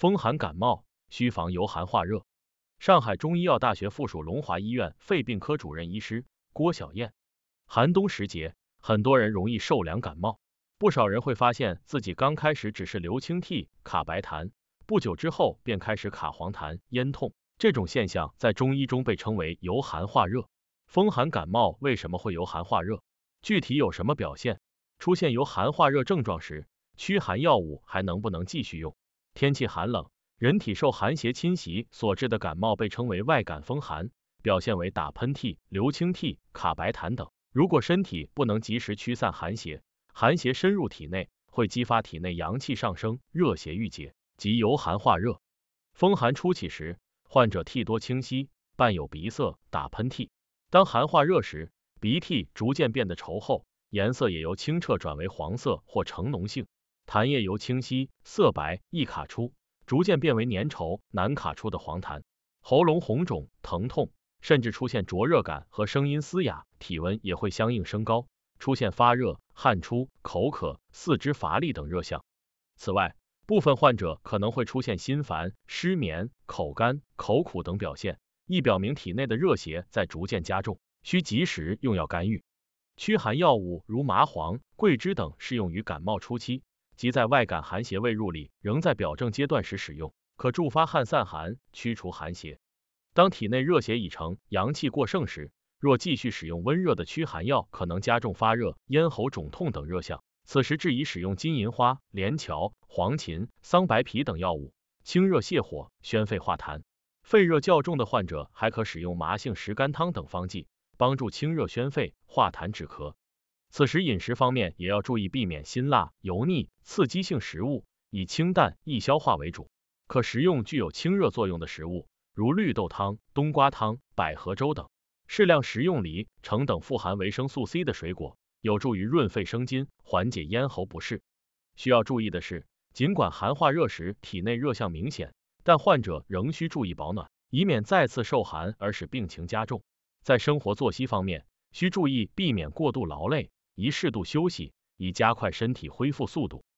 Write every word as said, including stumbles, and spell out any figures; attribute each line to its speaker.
Speaker 1: 风寒感冒需防由寒化热。上海中医药大学附属龙华医院肺病科主任医师郭晓燕。寒冬时节，很多人容易受凉感冒，不少人会发现自己刚开始只是流清涕、卡白痰，不久之后便开始卡黄痰、咽痛。这种现象在中医中被称为由寒化热。风寒感冒为什么会由寒化热？具体有什么表现？出现由寒化热症状时，驱寒药物还能不能继续用？天气寒冷，人体受寒邪侵袭所致的感冒被称为外感风寒，表现为打喷嚏、流清涕、卡白痰等。如果身体不能及时驱散寒邪，寒邪深入体内，会激发体内阳气上升，热邪郁结，即由寒化热。风寒初起时，患者涕多清稀，伴有鼻塞、打喷嚏。当寒化热时，鼻涕逐渐变得稠厚，颜色也由清澈转为黄色或呈浓性，痰液由清晰、色白、易卡出，逐渐变为粘稠、难卡出的黄痰。喉咙红肿、疼痛，甚至出现灼热感和声音嘶哑，体温也会相应升高，出现发热、汗出、口渴、四肢乏力等热象。此外，部分患者可能会出现心烦、失眠、口干、口苦等表现，亦表明体内的热邪在逐渐加重，需及时用药干预。驱寒药物如麻黄、桂枝等适用于感冒初期，即在外感寒邪未入里，仍在表症阶段时使用，可助发汗散寒，驱除寒邪。当体内热邪已成，阳气过盛时，若继续使用温热的驱寒药，可能加重发热、咽喉肿痛等热象。此时质疑使用金银花、连翘、黄芩、桑白皮等药物，清热泻火、宣肺化痰。肺热较重的患者还可使用麻杏石甘汤等方剂，帮助清热宣肺、化痰止咳。此时饮食方面也要注意避免辛辣、油腻、刺激性食物，以清淡、易消化为主。可食用具有清热作用的食物，如绿豆汤、冬瓜汤、百合粥等。适量食用梨、橙等富含维生素 C 的水果，有助于润肺生津，缓解咽喉不适。需要注意的是，尽管寒化热时体内热象明显，但患者仍需注意保暖，以免再次受寒而使病情加重。在生活作息方面，需注意避免过度劳累，宜适度休息，以加快身体恢复速度。